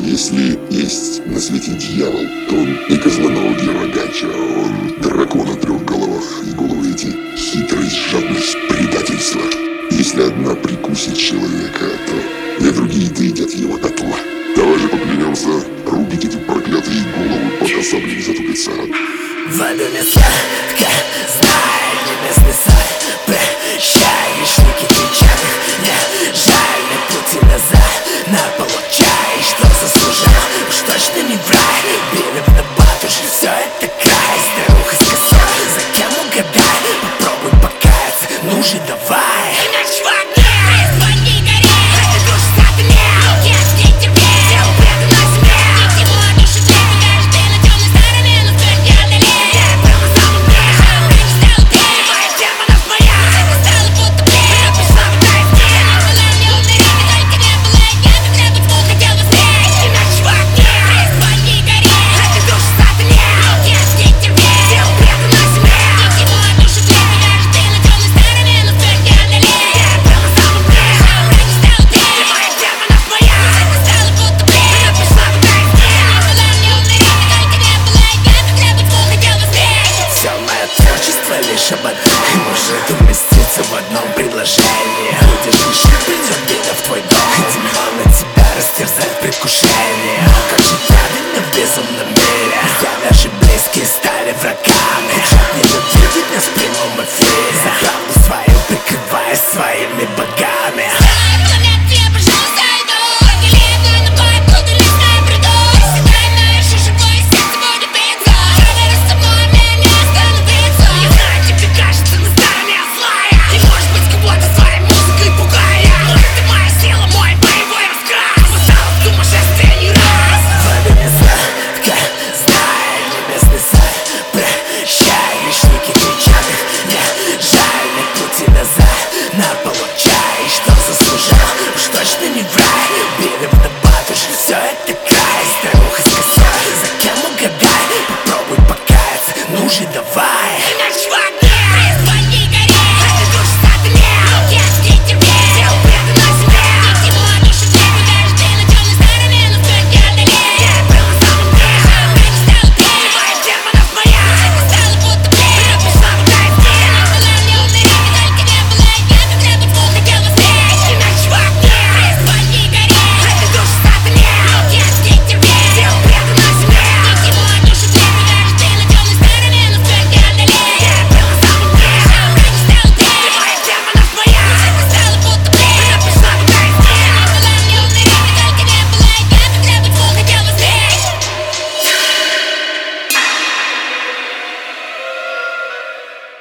Если есть на свете дьявол, то он не козлоногий рогач, а он дракон о 3 головах. И головы эти — хитрость, жадность, предательство. Если одна прикусит человека, то две другие доедят его дотла. Давай же поклянемся рубить эти проклятые головы, пока сабли не затупятся. В доме сладко, знай, небесный сад, прощай, грешники кричат, не жаль, не пути назад, на получай, что заслужил, уж точно не в рай, били в набат, уже все это край, старуха с косой, за кем угадай, попробуй покаяться, ну же давай. Лишь об одном может уместиться в одном предложении. Будешь лишь придет беда в твой дом, демоны тебя растерзают предвкушение. Как же правильно в безумном мире, где даже близкие стали врагами. Хотят ненавидеть нас в прямом эфире, за правду свою прикрываясь своими богами.